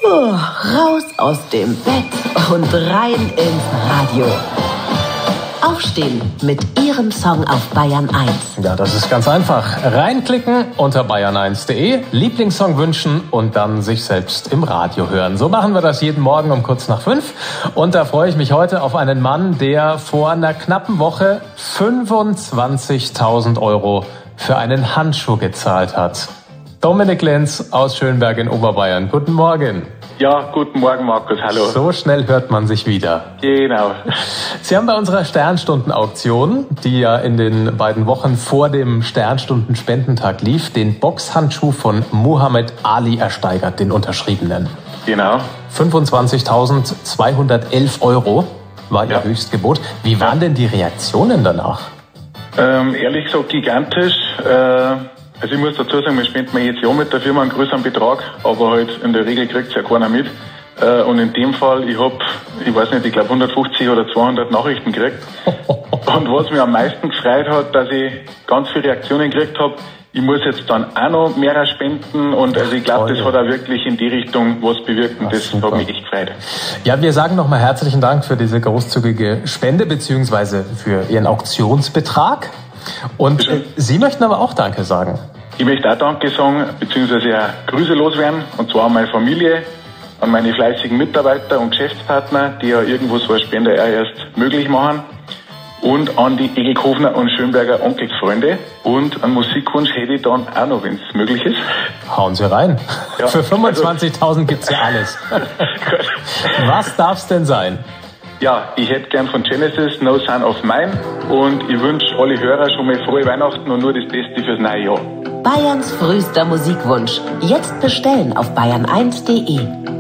Raus aus dem Bett und rein ins Radio. Aufstehen mit Ihrem Song auf Bayern 1. Ja, das ist ganz einfach. Reinklicken unter bayern1.de, Lieblingssong wünschen und dann sich selbst im Radio hören. So machen wir das jeden Morgen um kurz nach 5. Und da freue ich mich heute auf einen Mann, der vor einer knappen Woche 25.000 € für einen Handschuh gezahlt hat. Dominik Lenz aus Schönberg in Oberbayern. Guten Morgen. Ja, guten Morgen, Markus. Hallo. So schnell hört man sich wieder. Genau. Sie haben bei unserer Sternstunden-Auktion, die ja in den beiden Wochen vor dem Sternstunden-Spendentag lief, den Boxhandschuh von Muhammad Ali ersteigert, den unterschriebenen. Genau. 25.211 € war Ihr Höchstgebot. Wie waren denn die Reaktionen danach? Ehrlich gesagt gigantisch. Also ich muss dazu sagen, wir spenden jetzt ja mit der Firma einen größeren Betrag, aber halt in der Regel kriegt es ja keiner mit. Und in dem Fall, ich glaube 150 oder 200 Nachrichten gekriegt. Und was mich am meisten gefreut hat, dass ich ganz viele Reaktionen gekriegt habe, ich muss jetzt dann auch noch mehr spenden und also ich glaube, das hat auch wirklich in die Richtung was bewirkt und das hat mich echt gefreut. Ja, wir sagen nochmal herzlichen Dank für diese großzügige Spende beziehungsweise für Ihren Auktionsbetrag. Und Sie möchten aber auch Danke sagen. Ich möchte auch Danke sagen, beziehungsweise auch Grüße loswerden, und zwar an meine Familie, an meine fleißigen Mitarbeiter und Geschäftspartner, die ja irgendwo so eine Spende auch erst möglich machen, und an die Egelkofner und Schönberger Onkelsfreunde, und einen Musikwunsch hätte ich dann auch noch, wenn es möglich ist. Hauen Sie rein. Ja, für 25.000 gibt's ja alles. Was darf's denn sein? Ja, ich hätte gern von Genesis No Son of Mine und ich wünsche alle Hörer schon mal frohe Weihnachten und nur das Beste fürs neue Jahr. Bayerns frühester Musikwunsch. Jetzt bestellen auf bayern1.de.